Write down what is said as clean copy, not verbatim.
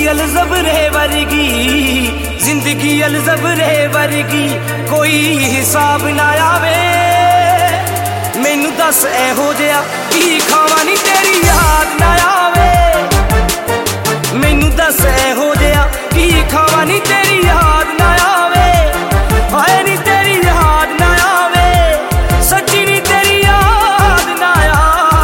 अलज़बरे वर्गी, जिंदगी अलज़बरे वर्गी, कोई हिसाब ना आवे। मैनू दस एहो जिहा की खावां